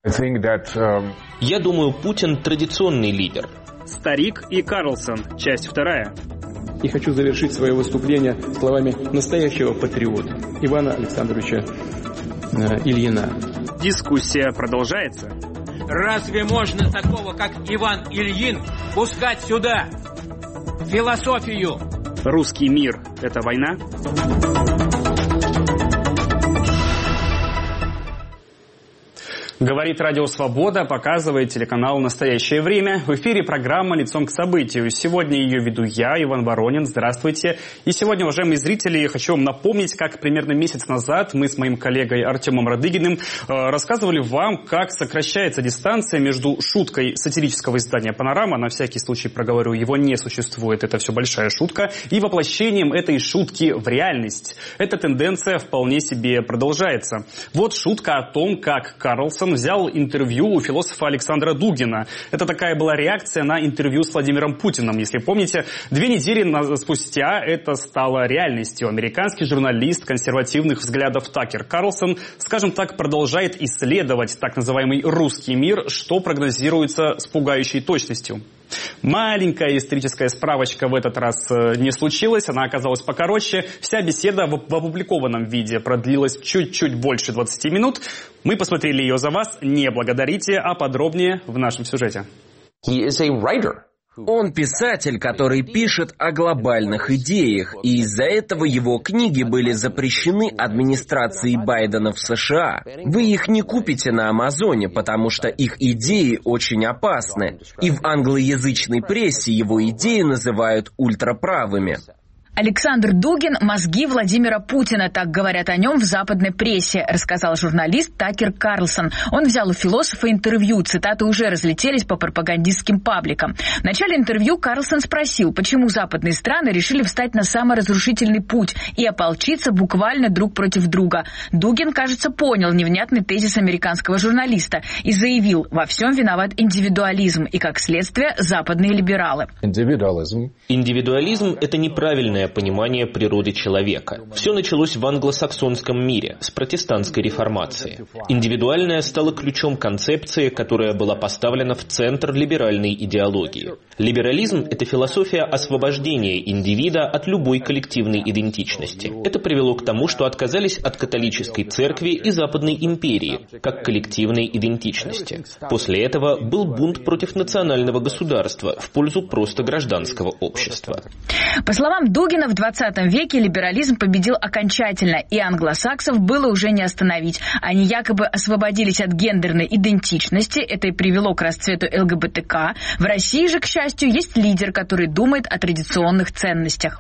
Я думаю, Путин традиционный лидер. Старик и Карлсон. Часть 2. И хочу завершить свое выступление словами настоящего патриота Ивана Александровича Ильина. Дискуссия продолжается. Разве можно такого, как Иван Ильин, пускать сюда? Философию. Русский мир – это война? Говорит Радио Свобода, показывает телеканал «Настоящее время». В эфире программа «Лицом к событию». Сегодня ее веду я, Иван Воронин. Здравствуйте. И сегодня, уважаемые зрители, я хочу вам напомнить, как примерно месяц назад мы с моим коллегой Артемом Радыгиным рассказывали вам, как сокращается дистанция между шуткой сатирического издания «Панорама», на всякий случай проговорю, его не существует, это все большая шутка, и воплощением этой шутки в реальность. Эта тенденция вполне себе продолжается. Вот шутка о том, как Карлсон взял интервью у философа Александра Дугина. Это такая была реакция на интервью с Владимиром Путиным. Если помните, 2 недели спустя это стало реальностью. Американский журналист консервативных взглядов Такер Карлсон, скажем так, продолжает исследовать так называемый русский мир, что прогнозируется с пугающей точностью. Маленькая историческая справочка в этот раз не случилась, она оказалась покороче. Вся беседа в опубликованном виде продлилась чуть-чуть больше 20 минут. Мы посмотрели ее за вас, не благодарите, а подробнее в нашем сюжете. Он писатель, который пишет о глобальных идеях, и из-за этого его книги были запрещены администрацией Байдена в США. Вы их не купите на Амазоне, потому что их идеи очень опасны, и в англоязычной прессе его идеи называют ультраправыми. Александр Дугин – мозги Владимира Путина, так говорят о нем в западной прессе, рассказал журналист Такер Карлсон. Он взял у философа интервью, цитаты уже разлетелись по пропагандистским пабликам. В начале интервью Карлсон спросил, почему западные страны решили встать на саморазрушительный путь и ополчиться буквально друг против друга. Дугин, кажется, понял невнятный тезис американского журналиста и заявил, во всем виноват индивидуализм и, как следствие, западные либералы. Индивидуализм – это неправильное понимание природы человека. Все началось в англосаксонском мире, с протестантской реформации. Индивидуальное стало ключом концепции, которая была поставлена в центр либеральной идеологии. Либерализм – это философия освобождения индивида от любой коллективной идентичности. Это привело к тому, что отказались от католической церкви и Западной империи, как коллективной идентичности. После этого был бунт против национального государства в пользу просто гражданского общества. По словам Дугина, в 20 веке либерализм победил окончательно, и англосаксов было уже не остановить. Они якобы освободились от гендерной идентичности, это и привело к расцвету ЛГБТК. В России же, к счастью, есть лидер, который думает о традиционных ценностях.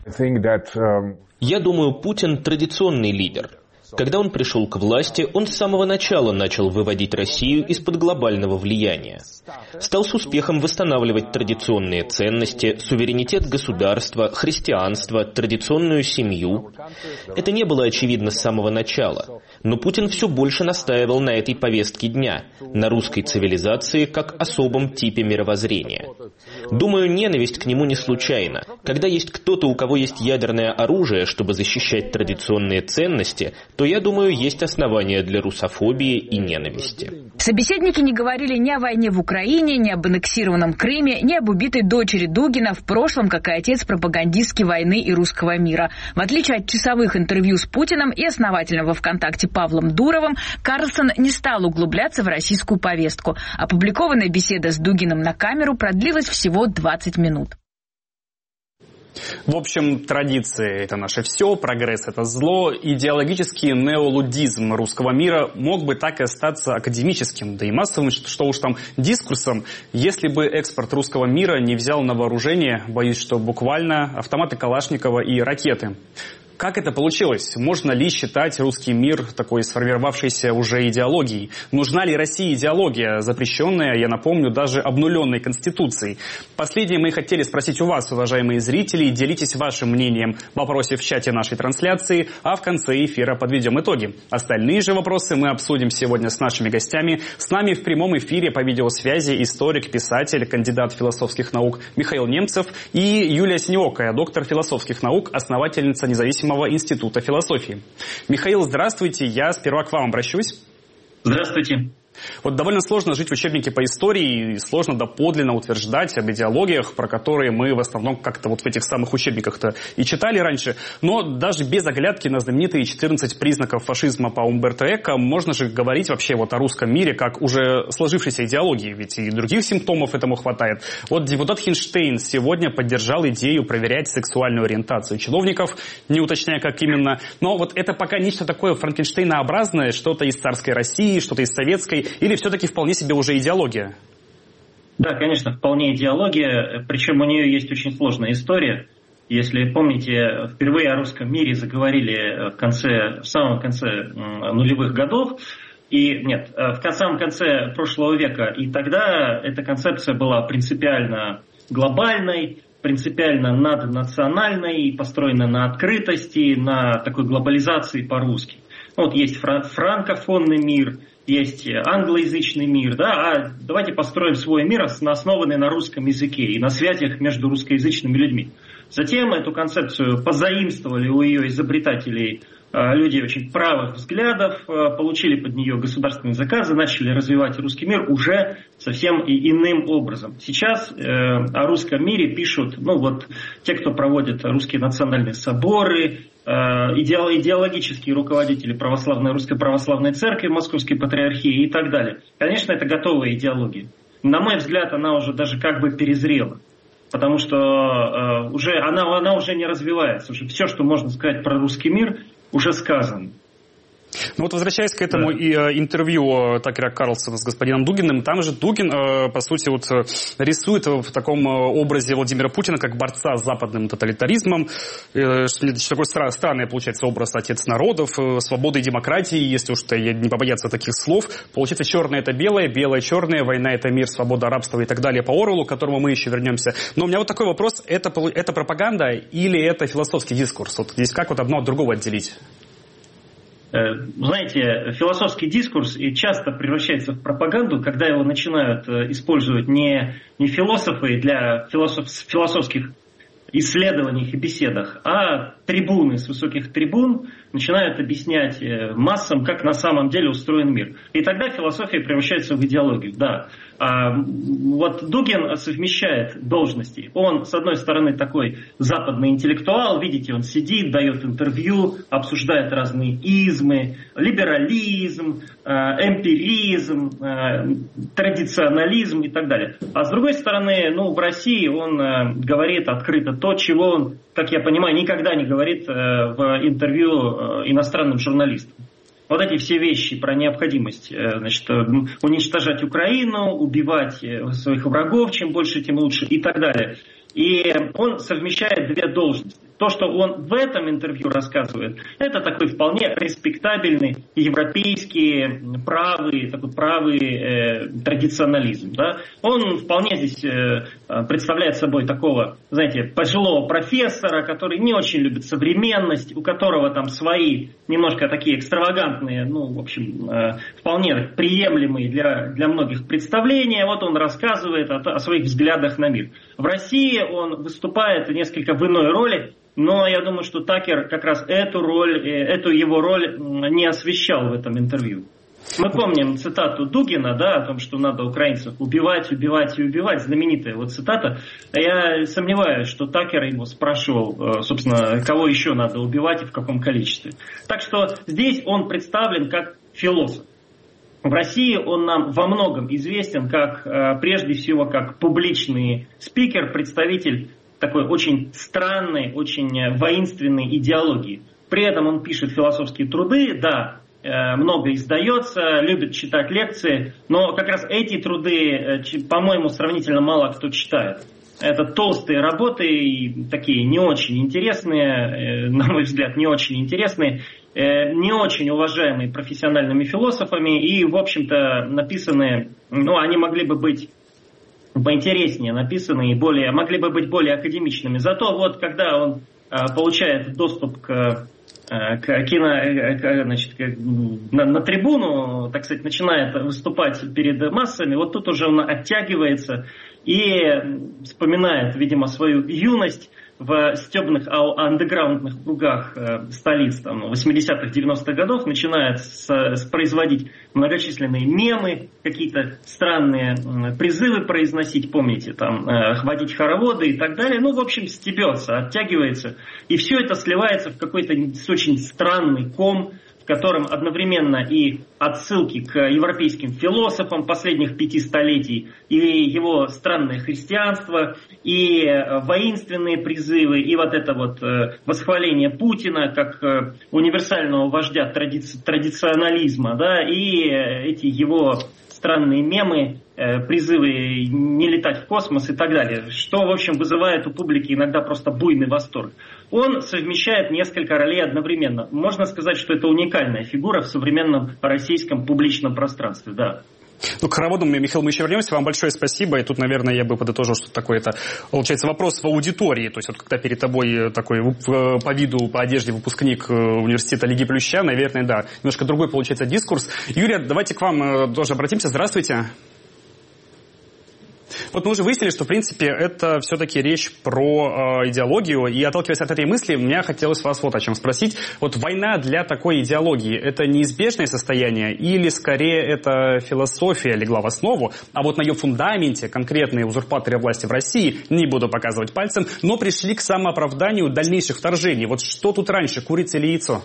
Я думаю, Путин традиционный лидер. Когда он пришел к власти, он с самого начала начал выводить Россию из-под глобального влияния. Стал с успехом восстанавливать традиционные ценности, суверенитет государства, христианство, традиционную семью. Это не было очевидно с самого начала. Но Путин все больше настаивал на этой повестке дня, на русской цивилизации как особом типе мировоззрения. Думаю, ненависть к нему не случайна. Когда есть кто-то, у кого есть ядерное оружие, чтобы защищать традиционные ценности, то, я думаю, есть основания для русофобии и ненависти. Собеседники не говорили ни о войне в Украине, ни об аннексированном Крыме, ни об убитой дочери Дугина, в прошлом как и отец пропагандистки войны и русского мира. В отличие от часовых интервью с Путиным и основателем во ВКонтакте Павлом Дуровым, Карлсон не стал углубляться в российскую повестку. Опубликованная беседа с Дугиным на камеру продлилась всего 20 минут. В общем, традиции – это наше все, прогресс – это зло. Идеологический неолудизм русского мира мог бы так и остаться академическим, да и массовым, что уж там, дискурсом, если бы экспорт русского мира не взял на вооружение, боюсь, что буквально автоматы Калашникова и ракеты. Как это получилось? Можно ли считать русский мир такой сформировавшейся уже идеологией? Нужна ли России идеология, запрещенная, я напомню, даже обнуленной Конституцией? Последнее мы хотели спросить у вас, уважаемые зрители. Делитесь вашим мнением в вопросе в чате нашей трансляции, а в конце эфира подведем итоги. Остальные же вопросы мы обсудим сегодня с нашими гостями. С нами в прямом эфире по видеосвязи историк, писатель, кандидат философских наук Михаил Немцев и Юлия Синеокая, доктор философских наук, основательница независимого института философии. Михаил, здравствуйте. Я сперва к вам обращусь. Здравствуйте. Вот довольно сложно жить в учебнике по истории, и сложно доподлинно утверждать об идеологиях, про которые мы в основном как-то вот в этих самых учебниках-то и читали раньше. Но даже без оглядки на знаменитые 14 признаков фашизма по Умберто Эко можно же говорить вообще вот о русском мире как уже сложившейся идеологии, ведь и других симптомов этому хватает. Вот депутат Хинштейн сегодня поддержал идею проверять сексуальную ориентацию чиновников, не уточняя, как именно. Но вот это пока нечто такое франкенштейнообразное, что-то из царской России, что-то из советской, или все-таки вполне себе уже идеология? Да, конечно, вполне идеология, причем у нее есть очень сложная история. Если помните, впервые о русском мире заговорили в самом конце нулевых годов, в самом конце прошлого века, и тогда эта концепция была принципиально глобальной, принципиально наднациональной, построена на открытости, на такой глобализации по-русски. Вот есть франкофонный мир, есть англоязычный мир, да, а давайте построим свой мир, основанный на русском языке и на связях между русскоязычными людьми. Затем эту концепцию позаимствовали у ее изобретателей люди очень правых взглядов, получили под нее государственные заказы, начали развивать русский мир уже совсем иным образом. Сейчас о русском мире пишут, те, кто проводит русские национальные соборы, идеологические руководители Русской Православной Церкви, Московской Патриархии и так далее. Конечно, это готовая идеология. На мой взгляд, она уже даже как бы перезрела. Потому что она уже не развивается. Уже все, что можно сказать про русский мир, уже сказано. Ну вот возвращаясь к этому интервью Такера Карлсона с господином Дугиным, там же Дугин, по сути, вот рисует в таком образе Владимира Путина как борца с западным тоталитаризмом. Такой странный, получается, образ отец народов, свободы и демократии, если уж не побояться таких слов. Получается, черное это белое, белое черное, война это мир, свобода, рабство и так далее по Оруэллу, к которому мы еще вернемся. Но у меня вот такой вопрос, это пропаганда или это философский дискурс? Вот здесь как вот одно от другого отделить? Знаете, философский дискурс часто превращается в пропаганду, когда его начинают использовать не философы для философских исследованиях и беседах, а трибуны с высоких трибун начинают объяснять массам, как на самом деле устроен мир. И тогда философия превращается в идеологию. Да. Вот Дугин совмещает должности. Он, с одной стороны, такой западный интеллектуал, видите, он сидит, дает интервью, обсуждает разные измы, либерализм, эмпиризм, традиционализм и так далее. А с другой стороны, в России он говорит открыто то, чего он, как я понимаю, никогда не говорит в интервью иностранным журналистам. Вот эти все вещи про необходимость уничтожать Украину, убивать своих врагов, чем больше, тем лучше и так далее. И он совмещает две должности. То, что он в этом интервью рассказывает, это такой вполне респектабельный европейский правый традиционализм. Да? Он вполне здесь представляет собой такого, знаете, пожилого профессора, который не очень любит современность, у которого там свои немножко такие экстравагантные, вполне приемлемые для многих представления. Вот он рассказывает о своих взглядах на мир. В России он выступает несколько в иной роли, но я думаю, что Такер как раз эту его роль не освещал в этом интервью. Мы помним цитату Дугина, да, о том, что надо украинцев убивать, убивать и убивать. Знаменитая вот цитата. Я сомневаюсь, что Такер его спрашивал, собственно, кого еще надо убивать и в каком количестве. Так что здесь он представлен как философ. В России он нам во многом известен прежде всего как публичный спикер, представитель такой очень странной, очень воинственной идеологии. При этом он пишет философские труды, да, много издается, любит читать лекции, но как раз эти труды, по-моему, сравнительно мало кто читает. Это толстые работы, и такие не очень интересные, на мой взгляд, не очень интересные, не очень уважаемые профессиональными философами и, в общем-то, написанные, они могли бы быть поинтереснее написаны и могли бы быть более академичными. Зато вот когда он получает доступ на трибуну, так сказать, начинает выступать перед массами, вот тут уже он оттягивается и вспоминает, видимо, свою юность, в стебных андеграундных кругах столиц 80-х, 90-х годов начинает производить многочисленные мемы, какие-то странные призывы произносить, помните, там, водить хороводы и так далее. Ну, в общем, стебется, оттягивается. И все это сливается в какой-то очень странный ком, в котором одновременно и отсылки к европейским философам последних 5 столетий, и его странное христианство, и воинственные призывы, и вот это вот восхваление Путина как универсального вождя традиционализма, да, и эти его странные мемы, призывы не летать в космос и так далее, что, в общем, вызывает у публики иногда просто буйный восторг. Он совмещает несколько ролей одновременно. Можно сказать, что это уникальная фигура в современном российском публичном пространстве, да. Ну, к хороводам, Михаил, мы еще вернемся. Вам большое спасибо. И тут, наверное, я бы подытожил, что такое это, получается, вопрос в аудитории. То есть, вот когда перед тобой такой по виду, по одежде выпускник университета Лиги Плюща, наверное, да, немножко другой получается дискурс. Юрий, давайте к вам тоже обратимся. Здравствуйте. Вот мы уже выяснили, что, в принципе, это все-таки речь про идеологию. И, отталкиваясь от этой мысли, мне хотелось вас вот о чем спросить. Вот война для такой идеологии – это неизбежное состояние или, скорее, это философия легла в основу, а вот на ее фундаменте конкретные узурпаторы власти в России, не буду показывать пальцем, но пришли к самооправданию дальнейших вторжений. Вот что тут раньше, курица или яйцо?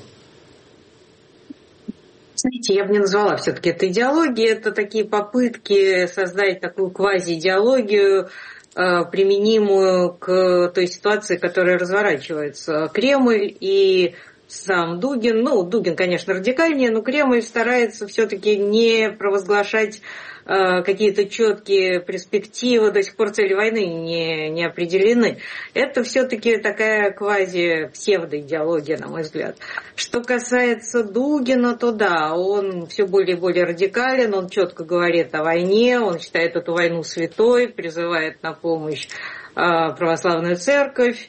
Знаете, я бы не назвала все-таки это идеологией. Это такие попытки создать такую квази-идеологию, применимую к той ситуации, которая разворачивается. Кремль и сам Дугин, Дугин, конечно, радикальнее, но Кремль старается все-таки не провозглашать какие-то четкие перспективы, до сих пор цели войны не определены. Это все-таки такая квази-псевдоидеология, на мой взгляд. Что касается Дугина, то да, он все более и более радикален, он четко говорит о войне, он считает эту войну святой, призывает на помощь православную церковь.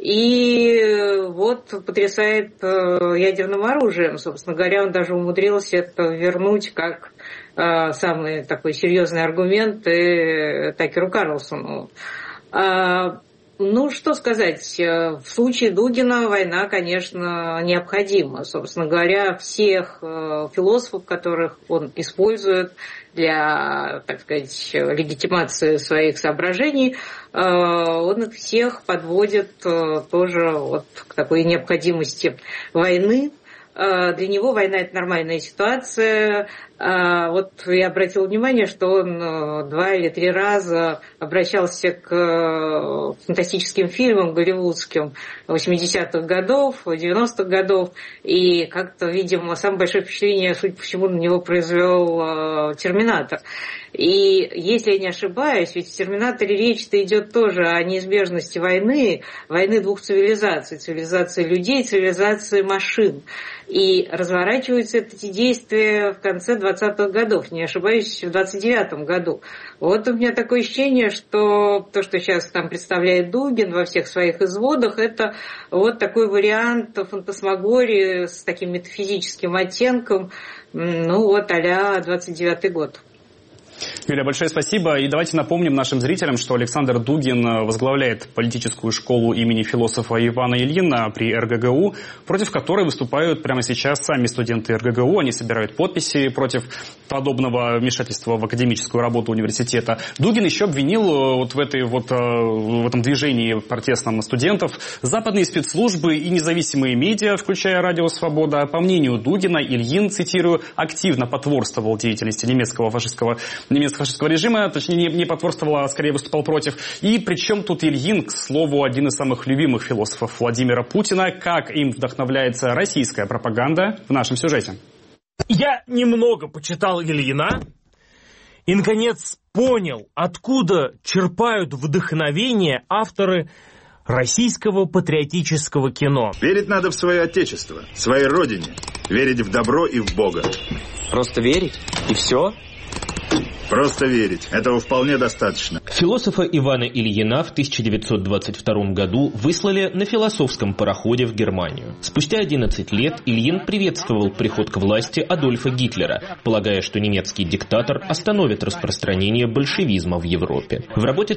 И вот потрясает ядерным оружием. Собственно говоря, он даже умудрился это вернуть как самый такой серьезный аргумент Такеру Карлсону. Ну, что сказать, в случае Дугина война, конечно, необходима. Собственно говоря, всех философов, которых он использует для, так сказать, легитимации своих соображений, он их всех подводит тоже вот к такой необходимости войны. Для него война – это нормальная ситуация. Вот я обратила внимание, что он 2 или 3 раза обращался к фантастическим фильмам голливудским 80-х годов, 90-х годов, и как-то, видимо, самое большое впечатление, судя по всему, на него произвел «Терминатор». И если я не ошибаюсь, ведь в «Терминаторе» речь-то идет тоже о неизбежности войны 2 цивилизаций. Цивилизации людей, цивилизации машин. И разворачиваются эти действия в конце 20-х годов, не ошибаюсь, в 29-м году. Вот у меня такое ощущение, что то, что сейчас там представляет Дугин во всех своих изводах, это вот такой вариант фантасмагории с таким метафизическим оттенком, а-ля 29-й год. Юлия, большое спасибо. И давайте напомним нашим зрителям, что Александр Дугин возглавляет политическую школу имени философа Ивана Ильина при РГГУ, против которой выступают прямо сейчас сами студенты РГГУ. Они собирают подписи против подобного вмешательства в академическую работу университета. Дугин еще обвинил в этом движении протестном студентов западные спецслужбы и независимые медиа, включая Радио Свобода. По мнению Дугина, Ильин, цитирую, активно потворствовал деятельности немецкого фашистского режима, точнее, не потворствовал, а скорее выступал против. И причем тут Ильин, к слову, один из самых любимых философов Владимира Путина. Как им вдохновляется российская пропаганда в нашем сюжете? Я немного почитал Ильина и, наконец, понял, откуда черпают вдохновение авторы российского патриотического кино. Верить надо в свое отечество, своей родине, верить в добро и в Бога. Просто верить? И все? Просто верить. Этого вполне достаточно. Философа Ивана Ильина в 1922 году выслали на философском пароходе в Германию. Спустя 11 лет Ильин приветствовал приход к власти Адольфа Гитлера, полагая, что немецкий диктатор остановит распространение большевизма в Европе. В работе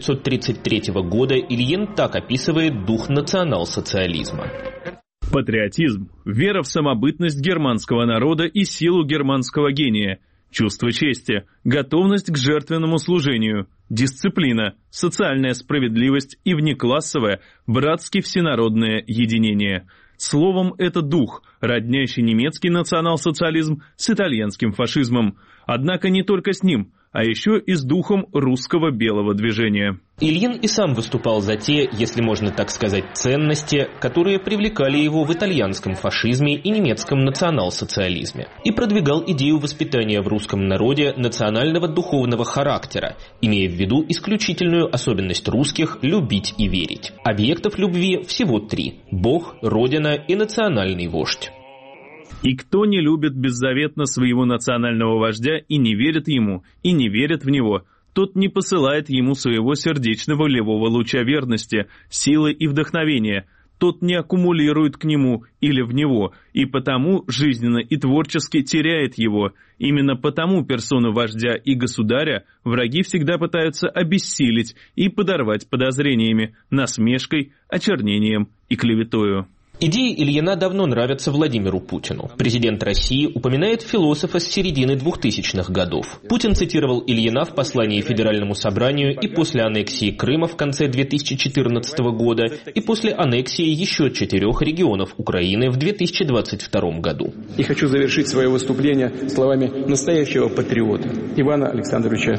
1933 года Ильин так описывает дух национал-социализма. Патриотизм, вера в самобытность германского народа и силу германского гения, чувство чести, готовность к жертвенному служению, дисциплина, социальная справедливость и внеклассовое, братски-всенародное единение. Словом, это дух, роднящий немецкий национал-социализм с итальянским фашизмом. Однако не только с ним, а еще и с духом русского белого движения. Ильин и сам выступал за те, если можно так сказать, ценности, которые привлекали его в итальянском фашизме и немецком национал-социализме, и продвигал идею воспитания в русском народе национального духовного характера, имея в виду исключительную особенность русских любить и верить. Объектов любви всего 3 – Бог, Родина и национальный вождь. И кто не любит беззаветно своего национального вождя и не верит ему, и не верит в него, тот не посылает ему своего сердечно-волевого луча верности, силы и вдохновения, тот не аккумулирует к нему или в него, и потому жизненно и творчески теряет его. Именно потому персону вождя и государя враги всегда пытаются обессилить и подорвать подозрениями, насмешкой, очернением и клеветою. Идеи Ильина давно нравятся Владимиру Путину. Президент России упоминает философа с середины 2000-х годов. Путин цитировал Ильина в послании Федеральному собранию и после аннексии Крыма в конце 2014 года, и после аннексии еще 4 регионов Украины в 2022 году. И хочу завершить свое выступление словами настоящего патриота Ивана Александровича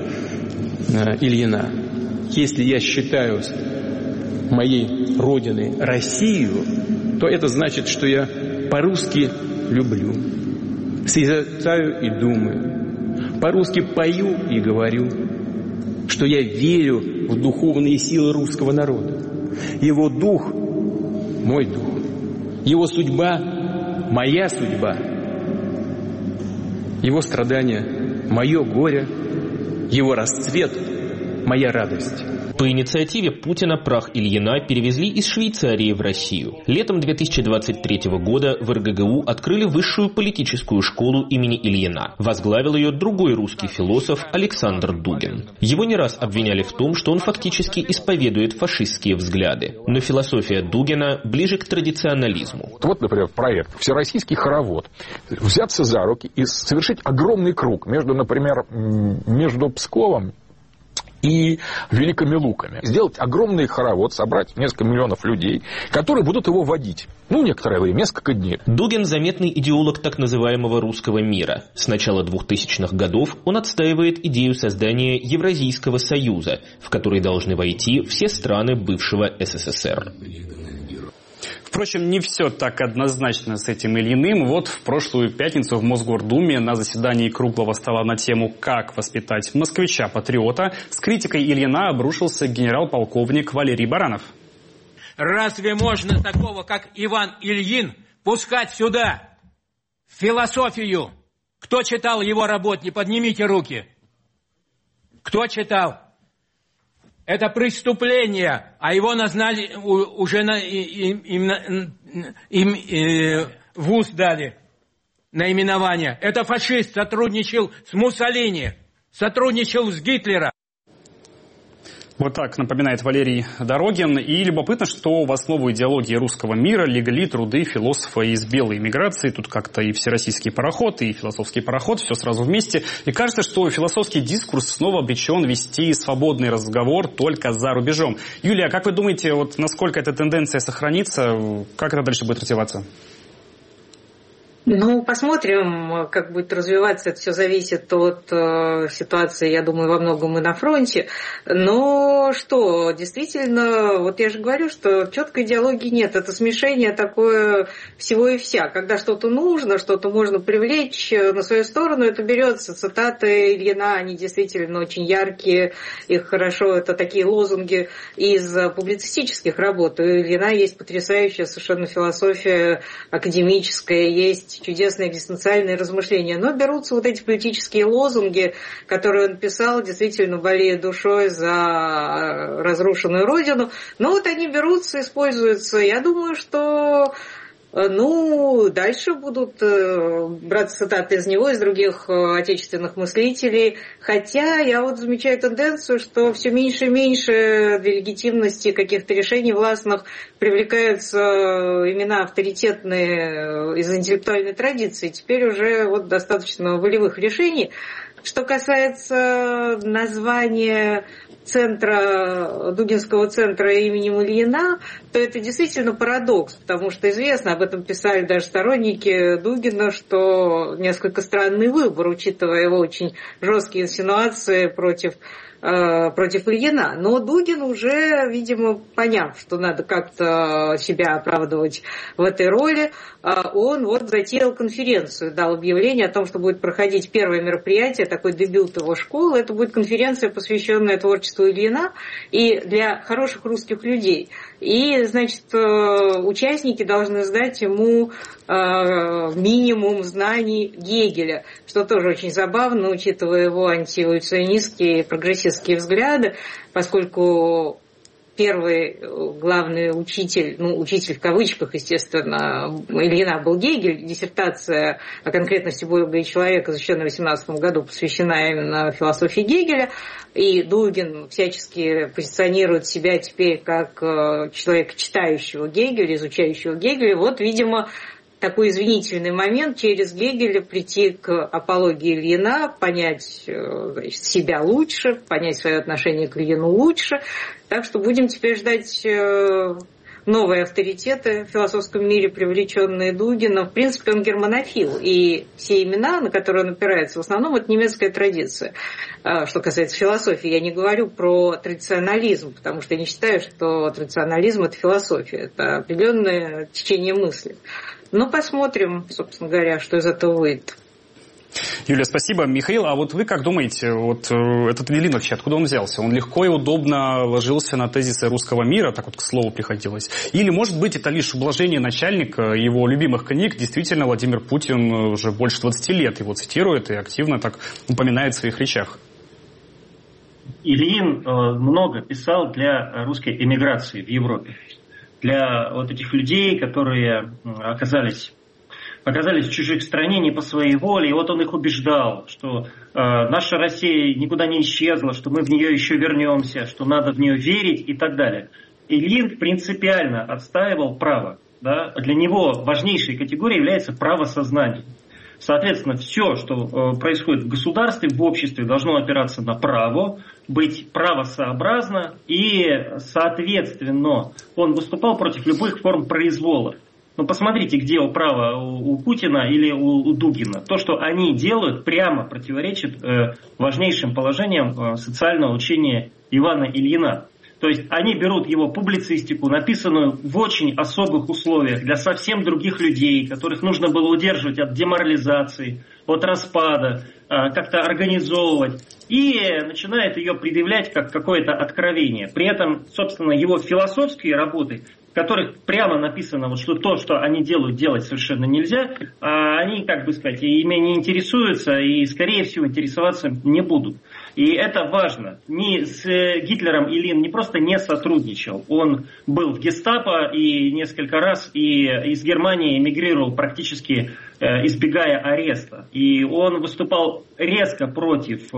Ильина. Если я считаю моей родиной Россию, то это значит, что я по-русски люблю, созерцаю и думаю, по-русски пою и говорю, что я верю в духовные силы русского народа. Его дух – мой дух, его судьба – моя судьба, его страдания – мое горе, его расцвет – моя радость. По инициативе Путина прах Ильина перевезли из Швейцарии в Россию. Летом 2023 года в РГГУ открыли высшую политическую школу имени Ильина. Возглавил ее другой русский философ Александр Дугин. Его не раз обвиняли в том, что он фактически исповедует фашистские взгляды. Но философия Дугина ближе к традиционализму. Вот, например, проект «Всероссийский хоровод». Взяться за руки и совершить огромный круг между, например, между Псковом и Великими Луками. Сделать огромный хоровод, собрать несколько миллионов людей, которые будут его водить. Некоторое время, несколько дней. Дугин – заметный идеолог так называемого русского мира. С начала 2000-х годов он отстаивает идею создания Евразийского союза, в который должны войти все страны бывшего СССР. Впрочем, не все так однозначно с этим Ильиным. Вот в прошлую пятницу в Мосгордуме на заседании круглого стола на тему «Как воспитать москвича-патриота» с критикой Ильина обрушился генерал-полковник Валерий Баранов. Разве можно такого, как Иван Ильин, пускать сюда, в философию? Кто читал его работ? Не поднимите руки. Кто читал? Это преступление, а его назнали, уже в УЗ дали наименование. Это фашист, сотрудничал с Муссолини, сотрудничал с Гитлером. Вот так напоминает Валерий Дорогин. И любопытно, что в основу идеологии русского мира легли труды философа из белой эмиграции. Тут как-то и всероссийский пароход, и философский пароход, все сразу вместе. И кажется, что философский дискурс снова обречен вести свободный разговор только за рубежом. Юлия, как вы думаете, вот насколько эта тенденция сохранится? Как это дальше будет развиваться? Посмотрим, как будет развиваться. Это все зависит от ситуации, я думаю, во многом и на фронте. Но Но что, действительно, вот я же говорю, что четкой идеологии нет. Это смешение такое всего и вся. Когда что-то нужно, что-то можно привлечь на свою сторону, это берется. Цитаты Ильина, они действительно очень яркие, их хорошо, это такие лозунги из публицистических работ. У Ильина есть потрясающая совершенно философия академическая, есть чудесные экзистенциальные размышления. Но берутся вот эти политические лозунги, которые он писал, действительно болея душой за разрушенную родину. Но вот они берутся, используются. Я думаю, что дальше будут брать цитаты из него, из других отечественных мыслителей. Хотя я вот замечаю тенденцию, что все меньше и меньше для легитимности каких-то решений властных привлекаются имена авторитетные из интеллектуальной традиции. Теперь уже вот достаточно волевых решений. Что касается названия центра, Дугинского центра именем Ильина, то это действительно парадокс, потому что известно, об этом писали даже сторонники Дугина, что несколько странный выбор, учитывая его очень жесткие инсинуации против Ильина. Но Дугин уже, видимо, поняв, что надо как-то себя оправдывать в этой роли, он вот затеял конференцию, дал объявление о том, что будет проходить первое мероприятие, такой дебют его школы. Это будет конференция, посвященная творчеству Ильина и для хороших русских людей. И, значит, участники должны сдать ему минимум знаний Гегеля, что тоже очень забавно, учитывая его антиэволюционистские и прогрессистские взгляды, поскольку первый главный учитель, учитель в кавычках, естественно, Ильина был Гегель. Диссертация о конкретности Бога и человека, защищенная в 18 году, посвящена именно философии Гегеля. И Дугин всячески позиционирует себя теперь как человека, читающего Гегеля, изучающего Гегеля. Вот, видимо, такой извинительный момент через Гегеля прийти к апологии Ильина, понять, значит, себя лучше, понять свое отношение к Ильину лучше. Так что будем теперь ждать новые авторитеты в философском мире, привлеченные Дугином. В принципе, он германофил, и все имена, на которые он опирается, в основном это немецкая традиция. Что касается философии, я не говорю про традиционализм, потому что я не считаю, что традиционализм – это философия, это определенное течение мысли. Но посмотрим, собственно говоря, что из этого выйдет. Юлия, спасибо. Михаил, а вот вы как думаете, вот этот Ильин вообще, откуда он взялся? Он легко и удобно ложился на тезисы русского мира, так вот к слову приходилось? Или, может быть, это лишь ублажение начальника его любимых книг? Действительно, Владимир Путин уже больше 20 лет его цитирует и активно так упоминает в своих речах. Ильин много писал для русской эмиграции в Европе. Для вот этих людей, которые оказались в чужих стране не по своей воле, и вот он их убеждал, что наша Россия никуда не исчезла, что мы в нее еще вернемся, что надо в нее верить и так далее. Ильин принципиально отстаивал право. Да? Для него важнейшей категорией является право сознания. Соответственно, все, что происходит в государстве, в обществе, должно опираться на право, быть правосообразно, и, соответственно, он выступал против любых форм произвола. Но посмотрите, где право у Путина или у Дугина. То, что они делают, прямо противоречит важнейшим положениям социального учения Ивана Ильина. То есть они берут его публицистику, написанную в очень особых условиях для совсем других людей, которых нужно было удерживать от деморализации, от распада, как-то организовывать, и начинает ее предъявлять как какое-то откровение. При этом, собственно, его философские работы, в которых прямо написано, вот, что то, что они делают, делать совершенно нельзя, они, как бы сказать, ими не интересуются и, скорее всего, интересоваться не будут. И это важно. С Гитлером Ильин не просто не сотрудничал, он был в гестапо и несколько раз и из Германии эмигрировал, практически избегая ареста. И он выступал резко против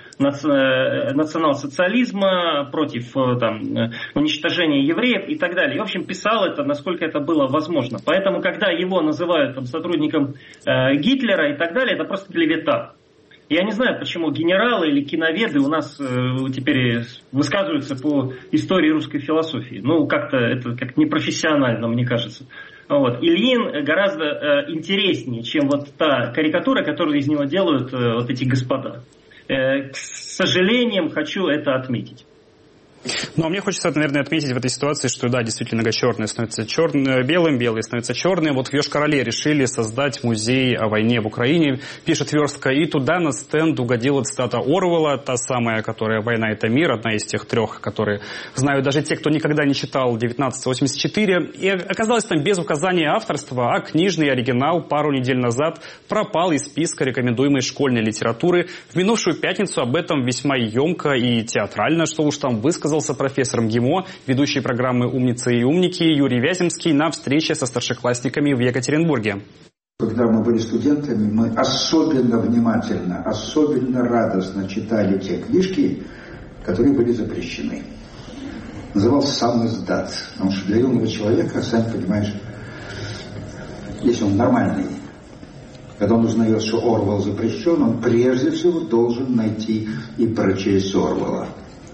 национал-социализма, против уничтожения евреев и так далее. И, в общем, писал это, насколько это было возможно. Поэтому, когда его называют сотрудником Гитлера и так далее, это просто клевета. Я не знаю, почему генералы или киноведы у нас теперь высказываются по истории русской философии. Как-то это как непрофессионально, мне кажется. Вот. Ильин гораздо интереснее, чем вот та карикатура, которую из него делают вот эти господа. К сожалению, хочу это отметить. Ну, а мне хочется, наверное, отметить в этой ситуации, что, да, действительно, черное становится белым, белое становится черным. Вот в Йошкар-Оле решили создать музей о войне в Украине, пишет Верстка, и туда на стенд угодила цитата Оруэлла, та самая, которая «Война – это мир», одна из тех трех, которые знают даже те, кто никогда не читал 1984. И оказалось там без указания авторства, а книжный оригинал пару недель назад пропал из списка рекомендуемой школьной литературы. В минувшую пятницу об этом весьма емко и театрально, что уж там, высказался профессор МГИМО, ведущий программы «Умницы и умники» Юрий Вяземский на встрече со старшеклассниками в Екатеринбурге. Когда мы были студентами, мы особенно внимательно, особенно радостно читали те книжки, которые были запрещены. Назывался «Сам издат». Потому что для юного человека, сам понимаешь, если он нормальный, когда он узнает, что Орвелл запрещен, он прежде всего должен найти и прочесть Орвелла.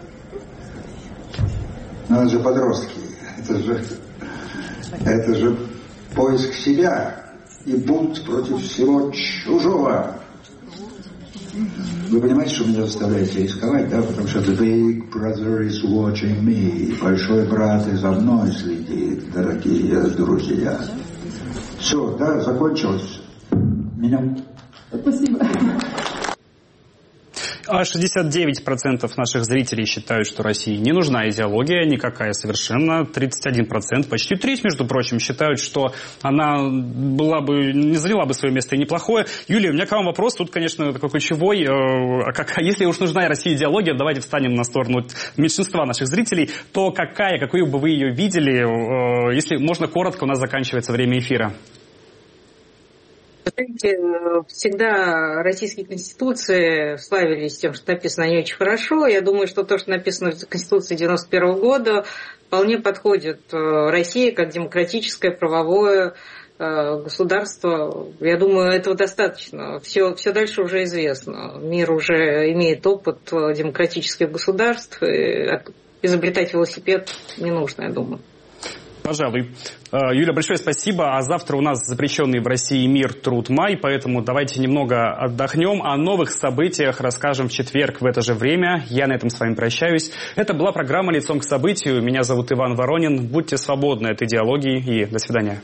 Но это же подростки, это же поиск себя и бунт против всего чужого. Вы понимаете, что меня заставляете рисковать, да? Потому что the big brother is watching me. Большой брат и за мной следит, дорогие друзья. Все, да, закончилось. Меня... Спасибо. А 69% наших зрителей считают, что России не нужна идеология, никакая совершенно. 31%, почти треть, между прочим, считают, что она не заняла бы свое место и неплохое. Юлия, у меня к вам вопрос, тут, конечно, такой ключевой. Если уж нужна России идеология, давайте встанем на сторону меньшинства наших зрителей, то какую бы вы ее видели, если можно коротко, у нас заканчивается время эфира. Знаете, всегда российские конституции славились тем, что написано не очень хорошо. Я думаю, что то, что написано в Конституции 1991 года, вполне подходит России как демократическое правовое государство. Я думаю, этого достаточно. Все дальше уже известно. Мир уже имеет опыт демократических государств. Изобретать велосипед не нужно, я думаю. Пожалуй. Юля, большое спасибо. А завтра у нас запрещенный в России мир, труд, май, поэтому давайте немного отдохнем. О новых событиях расскажем в четверг в это же время. Я на этом с вами прощаюсь. Это была программа «Лицом к событию». Меня зовут Иван Воронин. Будьте свободны от идеологии и до свидания.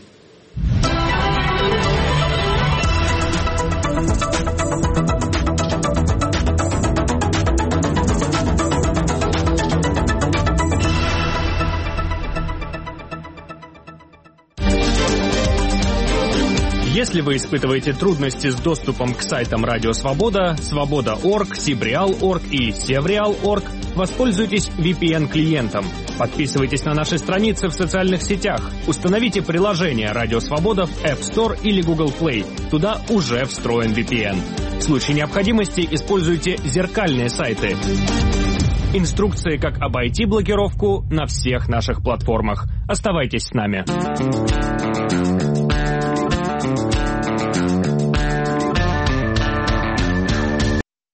Если вы испытываете трудности с доступом к сайтам Радио Свобода, Свобода.орг, Сибреал.орг и Севреал.орг, воспользуйтесь VPN-клиентом. Подписывайтесь на наши страницы в социальных сетях. Установите приложение Радио Свобода в App Store или Google Play. Туда уже встроен VPN. В случае необходимости используйте зеркальные сайты. Инструкции, как обойти блокировку, на всех наших платформах. Оставайтесь с нами.